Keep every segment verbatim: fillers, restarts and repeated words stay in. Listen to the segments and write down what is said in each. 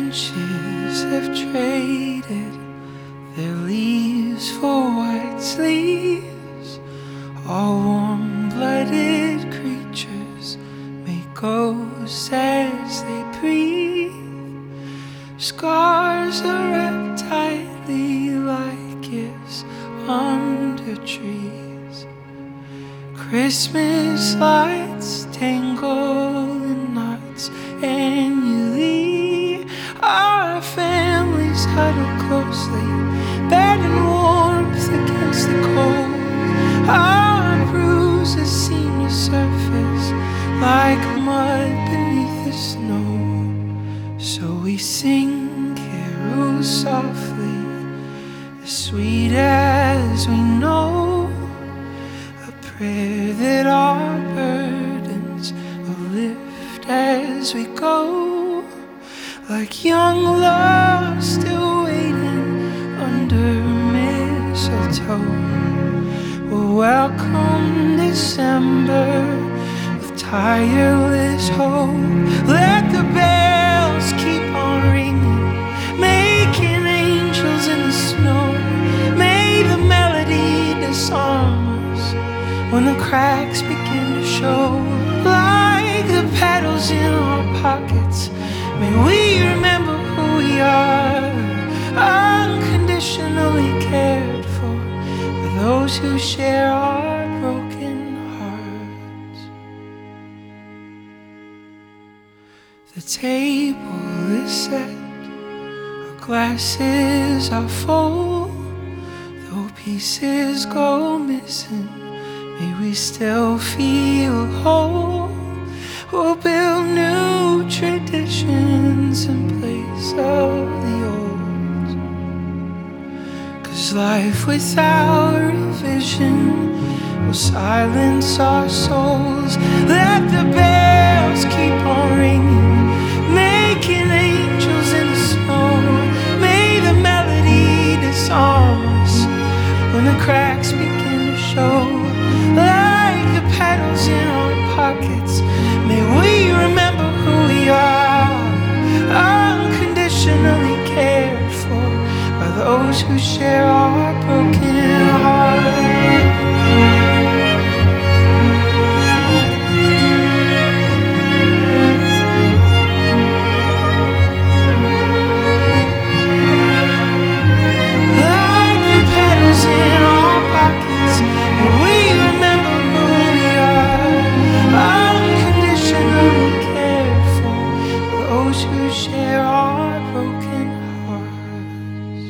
branches have traded their leaves for white sleeves. All warm-blooded creatures make ghosts as they breathe. Scars are wrapped tightly like gifts under trees. Christmas lights tangle in knots annually. Our families huddle closely, bed and warmth against the cold. Our bruises seem to surface like mud beneath the snow. So we sing carols softly, as sweet as we know, a prayer that our burdens will lift as we go, like young love still waiting under mistletoe. We'll welcome December with tireless hope. Let the bells keep on ringing, making angels in the snow. May the melody disarm us when the cracks begin to show. Like the petals in our pockets, may we remember who we are, unconditionally cared for by those who share our broken hearts. The table is set, our glasses are full. Though pieces go missing, may we still feel whole. We'll build new traditions in place of the old, 'cause life without revision will silence our souls. Let the bells keep on ringing, making angels in the snow. May the melody disarm us when the cracks begin to show. Like the petals in our pockets, may we remember who we are, unconditionally cared for by those who share our broken hearts. Like the petals in our pockets, may we remember who we are, unconditionally cared for those who share our broken hearts.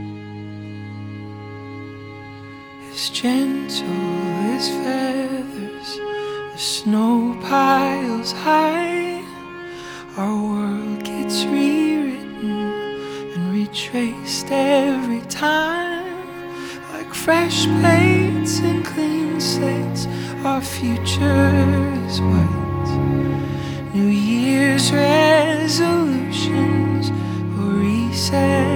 As gentle as feathers, the snow piles high. Our world gets rewritten and retraced every time. Like fresh plates and clean slates, our future is white. New Year's resolutions will reset